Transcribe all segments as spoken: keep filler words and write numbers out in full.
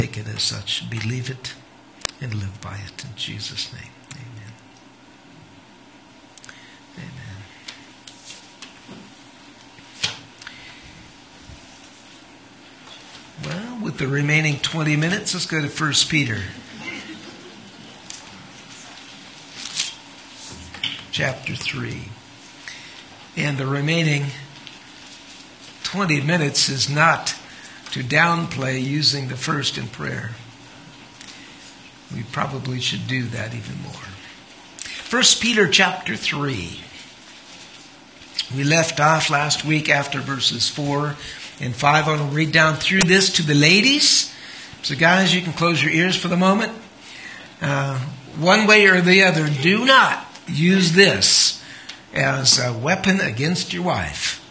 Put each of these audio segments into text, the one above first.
take it as such. Believe it and live by it in Jesus' name. Amen. Amen. Well, with the remaining twenty minutes, let's go to First Peter. Chapter three. And the remaining twenty minutes is not to downplay using the first in prayer. We probably should do that even more. First Peter chapter three. We left off last week after verses four and five. I want to read down through this to the ladies. So guys, you can close your ears for the moment. Uh, one way or the other, do not use this as a weapon against your wife.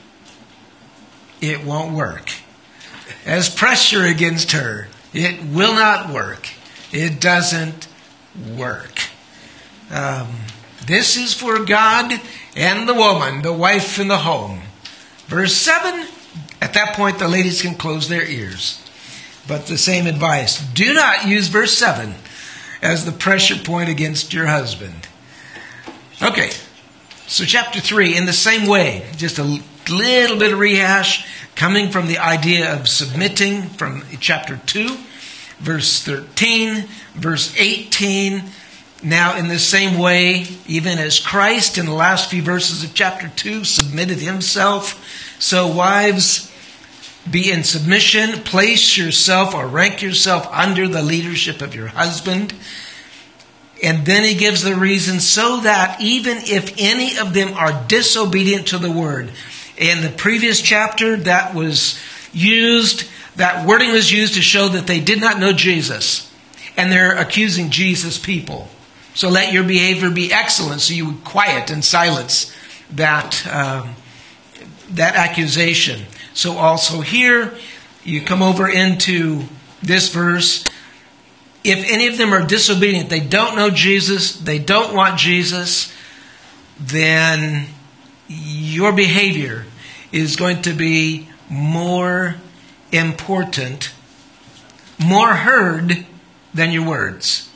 It won't work. As pressure against her, it will not work. It doesn't work. Um, this is for God and the woman, the wife in the home. Verse seven, at that point the ladies can close their ears. But the same advice. Do not use verse seven as the pressure point against your husband. Okay, so chapter three, in the same way, just a little bit of rehash, coming from the idea of submitting from chapter two, verse thirteen, verse eighteen. Now, in the same way, even as Christ in the last few verses of chapter two submitted himself, so wives, be in submission, place yourself or rank yourself under the leadership of your husband. And then he gives the reason, so that even if any of them are disobedient to the word. In the previous chapter, that was used, that wording was used to show that they did not know Jesus. And they're accusing Jesus people. So let your behavior be excellent, so you would quiet and silence that, um, that accusation. So also here, you come over into this verse. If any of them are disobedient, they don't know Jesus, they don't want Jesus, then your behavior is going to be more important, more heard than your words.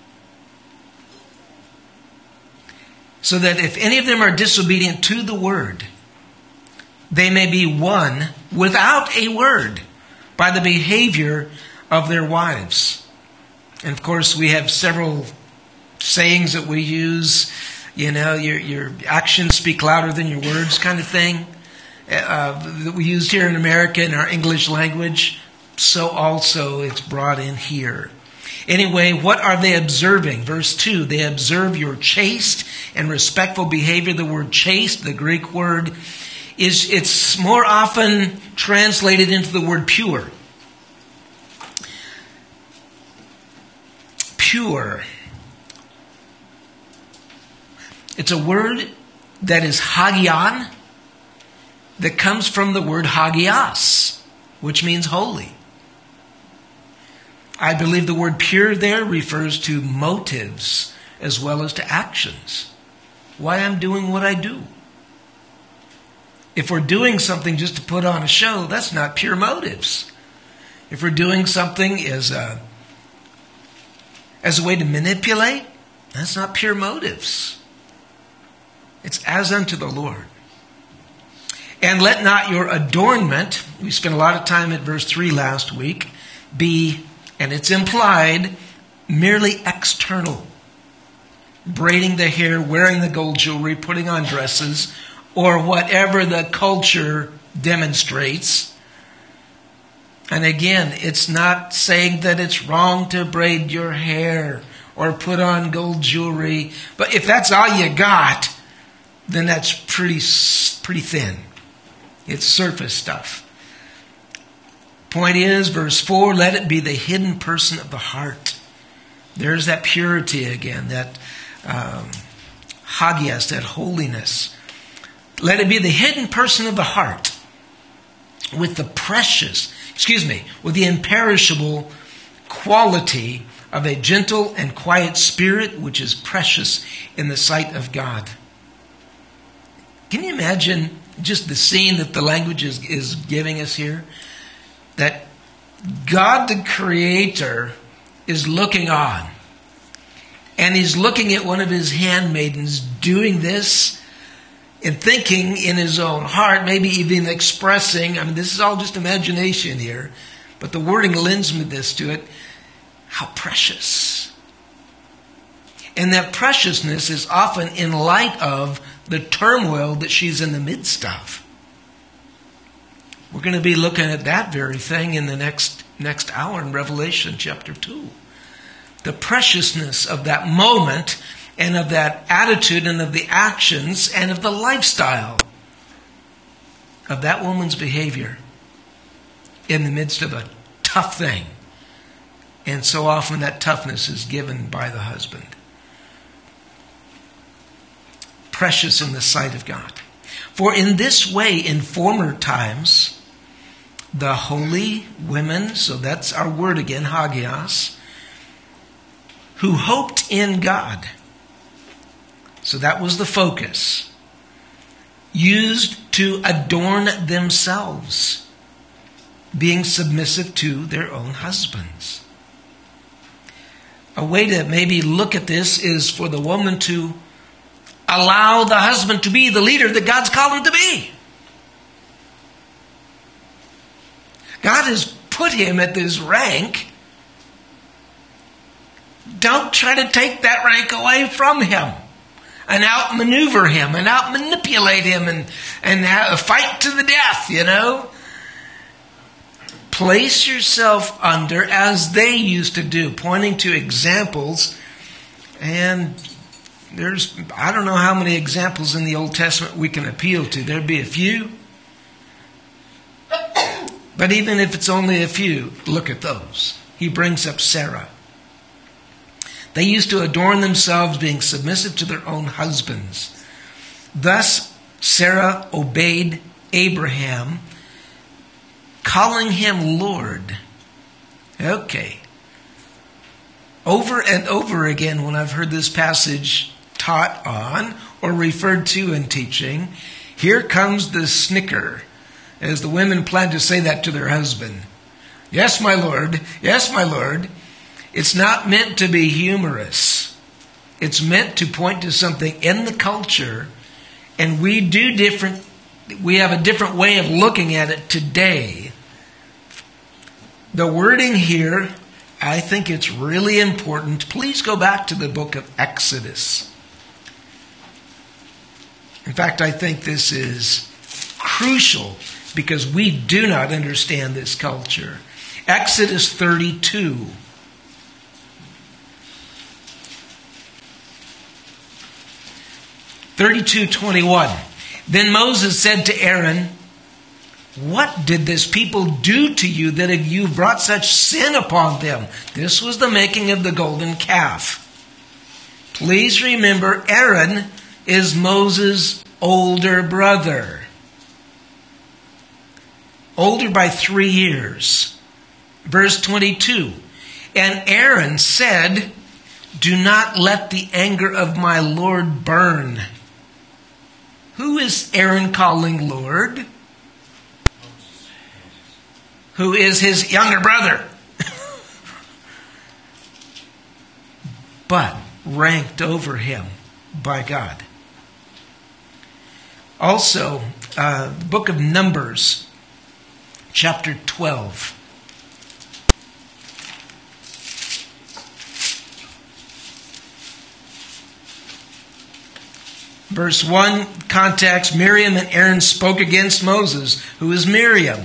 So that if any of them are disobedient to the word, they may be won without a word by the behavior of their wives. And of course, we have several sayings that we use. You know, your your actions speak louder than your words, kind of thing. Uh, that we used here in America in our English language. So also it's brought in here. Anyway, what are they observing? Verse two, they observe your chaste and respectful behavior. The word chaste, the Greek word, is it's more often translated into the word pure. Pure. It's a word that is hagion, that comes from the word hagios, which means holy. I believe the word pure there refers to motives as well as to actions. Why I'm doing what I do. If we're doing something just to put on a show, that's not pure motives. If we're doing something as a As a way to manipulate, that's not pure motives. It's as unto the Lord. And let not your adornment, we spent a lot of time at verse three last week, be, and it's implied, merely external. Braiding the hair, wearing the gold jewelry, putting on dresses, or whatever the culture demonstrates. And again, it's not saying that it's wrong to braid your hair or put on gold jewelry. But if that's all you got, then that's pretty, pretty thin. It's surface stuff. Point is, verse four, let it be the hidden person of the heart. There's that purity again, that um, hagios, that holiness. Let it be the hidden person of the heart with the precious, excuse me, with the imperishable quality of a gentle and quiet spirit, which is precious in the sight of God. Can you imagine just the scene that the language is, is giving us here? That God the Creator is looking on. And he's looking at one of his handmaidens doing this and thinking in his own heart, maybe even expressing, I mean, this is all just imagination here, but the wording lends me this to it, how precious. And that preciousness is often in light of the turmoil that she's in the midst of. We're going to be looking at that very thing in the next next hour in Revelation chapter two. The preciousness of that moment and of that attitude and of the actions and of the lifestyle of that woman's behavior in the midst of a tough thing. And so often that toughness is given by the husband. Precious in the sight of God. For in this way, in former times, the holy women, so that's our word again, hagios, who hoped in God, so that was the focus, used to adorn themselves, being submissive to their own husbands. A way to maybe look at this is for the woman to allow the husband to be the leader that God's called him to be. God has put him at this rank. Don't try to take that rank away from him and outmaneuver him and outmanipulate him and, and have a fight to the death, you know. Place yourself under as they used to do, pointing to examples. And there's, I don't know how many examples in the Old Testament we can appeal to. There'd be a few. But even if it's only a few, look at those. He brings up Sarah. They used to adorn themselves, being submissive to their own husbands. Thus, Sarah obeyed Abraham, calling him Lord. Okay. Over and over again, when I've heard this passage taught on or referred to in teaching, here comes the snicker, as the women plan to say that to their husband. Yes, my Lord. Yes, my Lord. It's not meant to be humorous. It's meant to point to something in the culture, and we do different, we have a different way of looking at it today. The wording here, I think it's really important. Please go back to the book of Exodus. In fact, I think this is crucial because we do not understand this culture. Exodus thirty-two. thirty-two twenty-one. Then Moses said to Aaron, "What did this people do to you that you brought such sin upon them?" This was the making of the golden calf. Please remember, Aaron is Moses' older brother. Older by three years. Verse twenty-two. And Aaron said, "Do not let the anger of my Lord burn." Who is Aaron calling Lord? Who is his younger brother. But ranked over him by God. Also, uh, the book of Numbers, chapter twelve. Verse one, context, Miriam and Aaron spoke against Moses. Who is Miriam?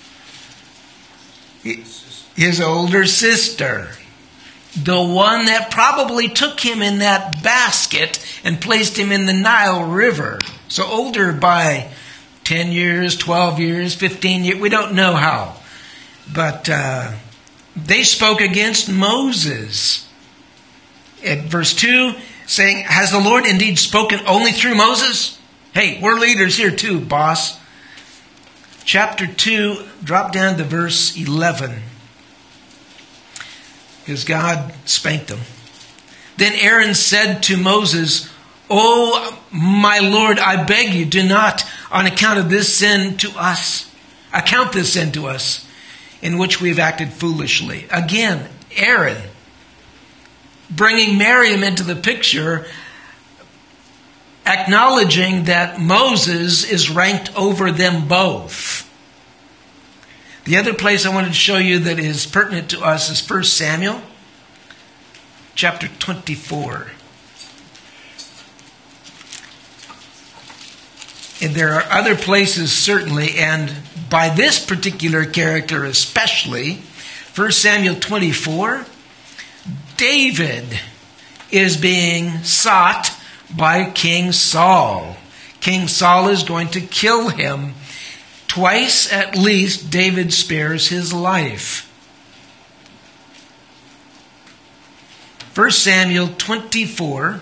His older sister. The one that probably took him in that basket and placed him in the Nile River. So older by ten years, twelve years, fifteen years. We don't know how. But uh, they spoke against Moses. At verse two, saying, "Has the Lord indeed spoken only through Moses?" Hey, we're leaders here too, boss. Chapter two, drop down to verse eleven. Because God spanked them. Then Aaron said to Moses, "Oh, my Lord, I beg you, do not, on account of this sin to us, account this sin to us. in which we've acted foolishly. Again, Aaron, bringing Miriam into the picture, acknowledging that Moses is ranked over them both. The other place I wanted to show you that is pertinent to us is First Samuel, chapter twenty-four. And there are other places certainly, and by this particular character especially, First Samuel twenty-four, David is being sought by King Saul. King Saul is going to kill him. Twice at least David spares his life. First Samuel twenty-four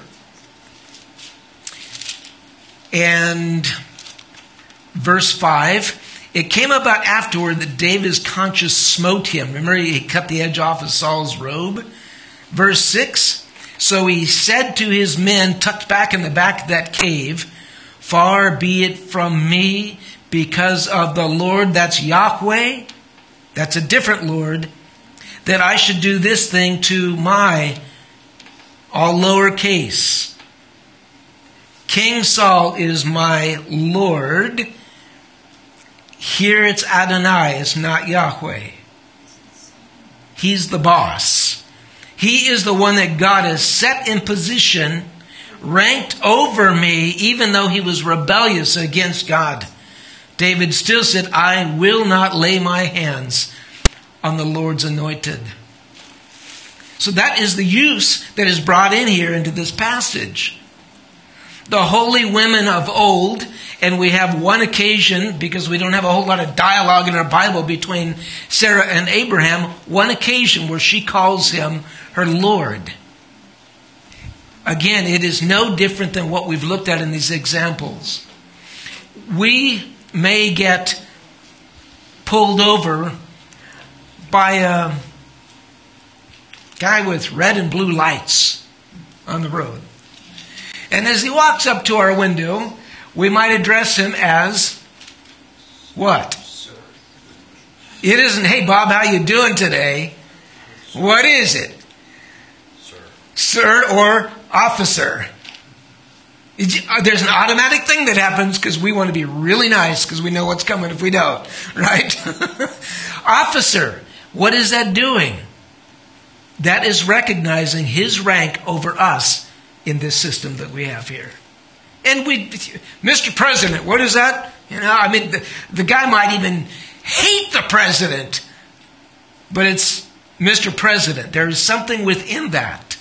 and verse five. It came about afterward that David's conscience smote him. Remember, he cut the edge off of Saul's robe. Verse six. So he said to his men tucked back in the back of that cave, far be it from me because of the Lord, that's Yahweh, that's a different Lord, that I should do this thing to my, all lowercase. King Saul is my Lord. Here it's Adonai, it's not Yahweh. He's the boss. He is the one that God has set in position, ranked over me, even though he was rebellious against God. David still said, I will not lay my hands on the Lord's anointed. So that is the use that is brought in here into this passage. The holy women of old, and we have one occasion, because we don't have a whole lot of dialogue in our Bible between Sarah and Abraham, one occasion where she calls him her Lord. Again, it is no different than what we've looked at in these examples. We may get pulled over by a guy with red and blue lights on the road. And as he walks up to our window, we might address him as what? Sir. It isn't, hey Bob, how you doing today? What is it? Sir. Sir or officer. There's an automatic thing that happens because we want to be really nice because we know what's coming if we don't, right? Officer, what is that doing? That is recognizing his rank over us in this system that we have here. And we, Mister President, what is that? You know, I mean, the, the guy might even hate the president, but it's Mister President. There is something within that.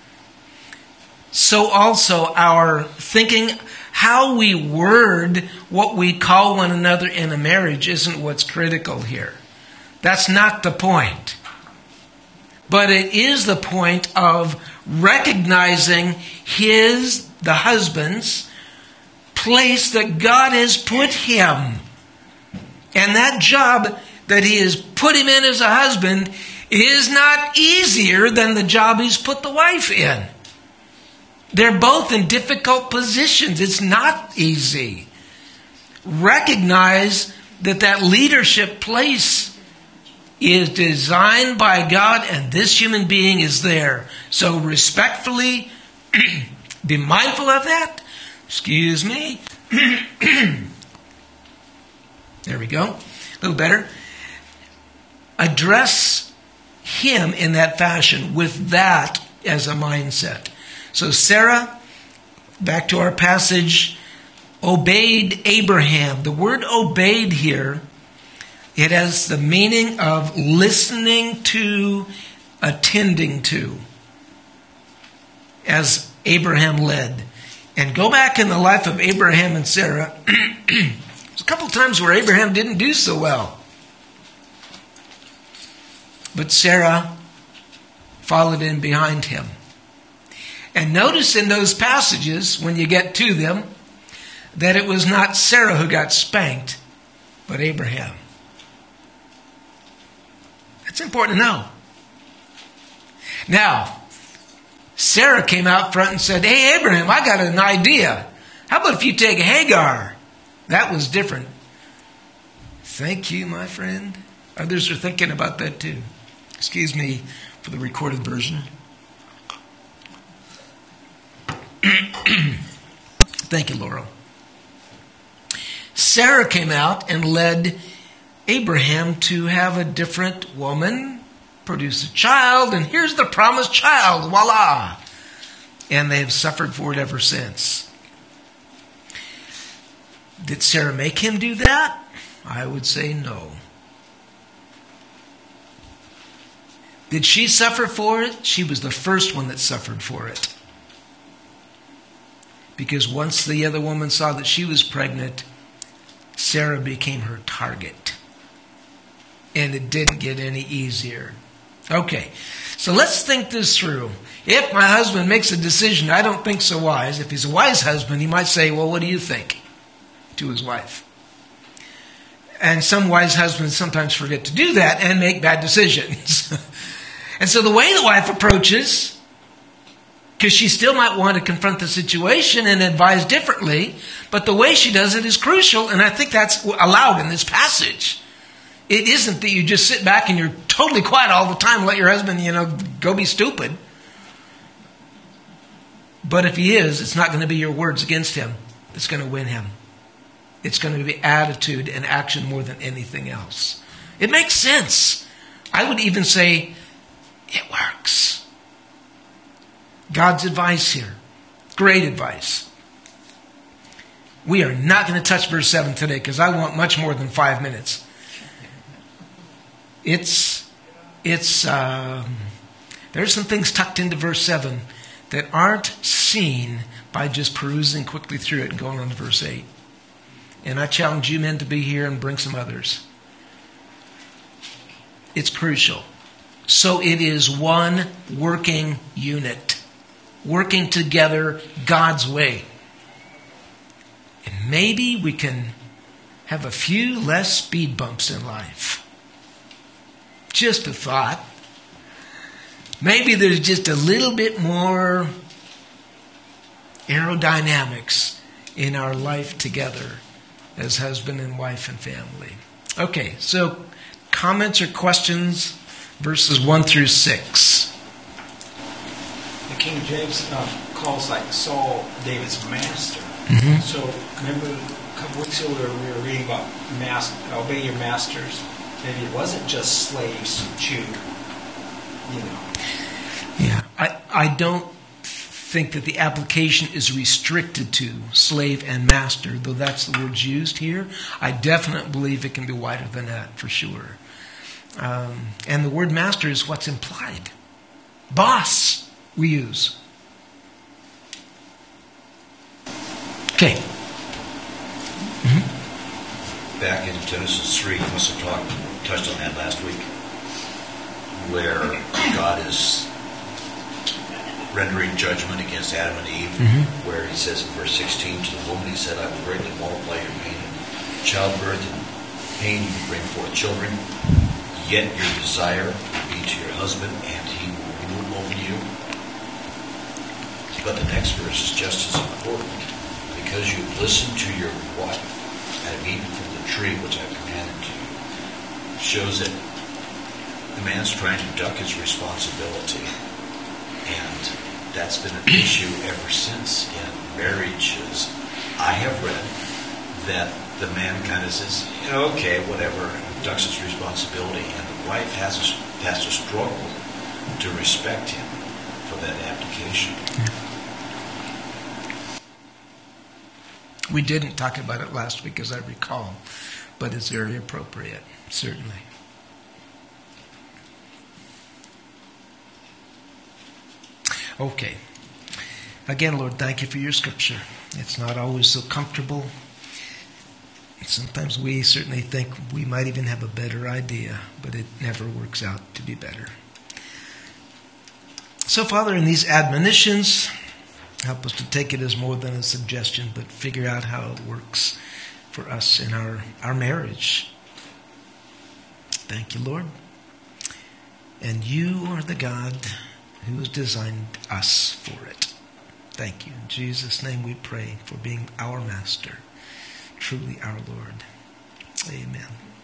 So also our thinking, how we word what we call one another in a marriage isn't what's critical here. That's not the point. But it is the point of recognizing his, the husband's, place that God has put him. And that job that he has put him in as a husband is not easier than the job he's put the wife in. They're both in difficult positions. It's not easy. Recognize that that leadership place is designed by God and this human being is there. So respectfully, be mindful of that. Excuse me. There we go. A little better. Address him in that fashion with that as a mindset. So Sarah, back to our passage, obeyed Abraham. The word obeyed here, it has the meaning of listening to, attending to, as Abraham led. And go back in the life of Abraham and Sarah. There's a couple of times where Abraham didn't do so well. But Sarah followed in behind him. And notice in those passages, when you get to them, that it was not Sarah who got spanked, but Abraham. That's important to know. Now, Sarah came out front and said, hey, Abraham, I got an idea. How about if you take Hagar? That was different. Thank you, my friend. Others are thinking about that too. Excuse me for the recorded version. Thank you, Laurel. Sarah came out and led Abraham to have a different woman produce a child, and here's the promised child, voila! And they have suffered for it ever since. Did Sarah make him do that? I would say no. Did she suffer for it? She was the first one that suffered for it. Because once the other woman saw that she was pregnant, Sarah became her target. And it didn't get any easier. Okay, so let's think this through. If my husband makes a decision I don't think so wise, if he's a wise husband, he might say, well, what do you think? To his wife. And some wise husbands sometimes forget to do that and make bad decisions. And so the way the wife approaches, because she still might want to confront the situation and advise differently, but the way she does it is crucial, and I think that's allowed in this passage. It isn't that you just sit back and you're totally quiet all the time and let your husband, you know, go be stupid. But if he is, it's not going to be your words against him that's going to win him. It's going to be attitude and action more than anything else. It makes sense. I would even say it works. God's advice here. Great advice. We are not going to touch verse seven today because I want much more than five minutes. It's, it's, um, there's some things tucked into verse seven that aren't seen by just perusing quickly through it and going on to verse eight. And I challenge you men to be here and bring some others. It's crucial. So it is one working unit. Working together God's way. And maybe we can have a few less speed bumps in life. Just a thought. Maybe there's just a little bit more aerodynamics in our life together as husband and wife and family. Okay, so comments or questions, verses one through six. The King James uh, calls like Saul David's master. Mm-hmm. So remember a couple weeks ago we were, we were reading about mas- obey your masters. Maybe it wasn't just slaves who chewed, you know. Yeah, I, I don't think that the application is restricted to slave and master, though that's the words used here. I definitely believe it can be wider than that, for sure. Um, and the word master is what's implied. Boss, we use. Okay. Mm-hmm. Back in Genesis three, you must have talked, touched on that last week, where God is rendering judgment against Adam and Eve, mm-hmm. where he says in verse sixteen, to the woman he said, I will greatly multiply your pain and childbirth, and pain you will bring forth children, yet your desire will be to your husband, and he will rule over you. But the next verse is just as important, because you have listened to your wife and have eaten from the tree which I have commanded to you. It shows that the man's trying to duck his responsibility. And that's been an issue ever since in marriages. I have read that the man kind of says, okay, whatever, ducks his responsibility, and the wife has to, has to struggle to respect him for that application. We didn't talk about it last week, as I recall, but it's very appropriate, certainly. Okay. Again, Lord, thank you for your scripture. It's not always so comfortable. Sometimes we certainly think we might even have a better idea, but it never works out to be better. So, Father, in these admonitions, help us to take it as more than a suggestion, but figure out how it works for us in our, our marriage. Thank you, Lord. And you are the God who has designed us for it. Thank you. In Jesus' name we pray for being our master, truly our Lord. Amen.